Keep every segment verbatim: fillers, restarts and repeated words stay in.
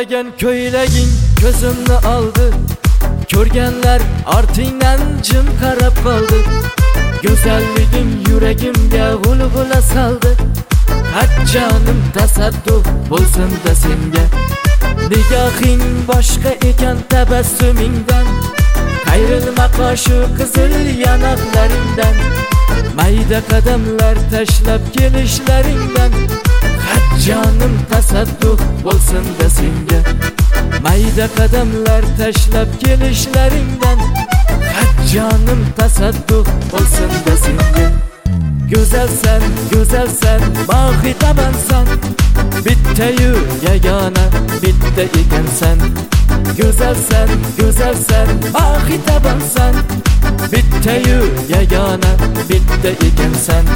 Ko'rmagan ko'ylaging ko'zimni oldi. Ko'rganlar ortingdan jim qarab qoldi. Go'zalliging yuragimga g'ulg'ula soldi. Har jonim tasadduq bo'lsin-da senga. Nigohing boshqa ekan tabassumingdan. Qayrilma qoshu qizil yanoqlaringdan. Mayda qadamlar tashlab kelishlaringdan. Har jonim tasadduq bo'lsin-da senga. Mayda qadamlar tashlab kelishlaringdan. Har jonim tasadduq bo'lsin-da senga. Go'zalsan, go'zalsan, mohitabansan. Bitta-yu yagona, bitta ekansan. Go'zalsan, go'zalsan, mohitabansan. Bitta-yu yagona, bitta ekansan.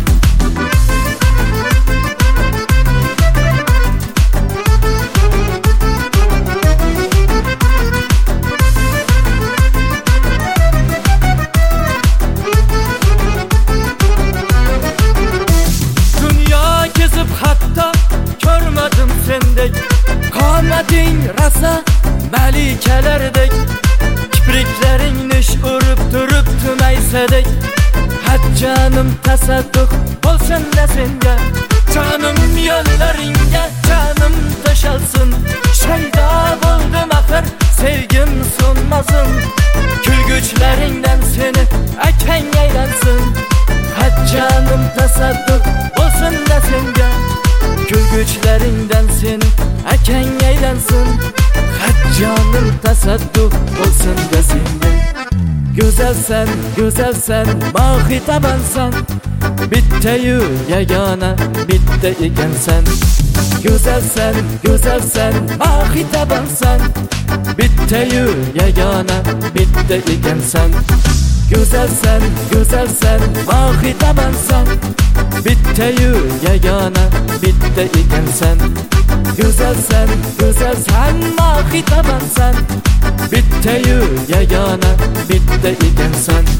Sendek qomating rasa malikalardek, kipriklaring nish urib turibdi maysadek. Har jonim tasadduq bo'lsin-da senga. Jonim yo'llaringga jonim tashalsin. Shaydo bo'ldim axir sevgim so'nmasin. Kulguchlaringdan seni akang aylansin. Har jonim tasadduq bo'lsin-da senga. Kulguchlaringdan seni akang aylansin. Har jonim tasadduq bo'lsin-da senga. Go'zalsan, go'zalsan, mohitabansan. Bitta-yu yagona, bitta ekansan. Go'zalsan, go'zalsan, mohitabansan. Bitta-yu yagona, bitta ekansan. Go'zalsan, go'zalsan, mohitabansan. Bitta-yu yagona, bitta ekansan. Go'zalsan, go'zalsan, mohitabansan. Bitta-yu yagona, bitta ekansan.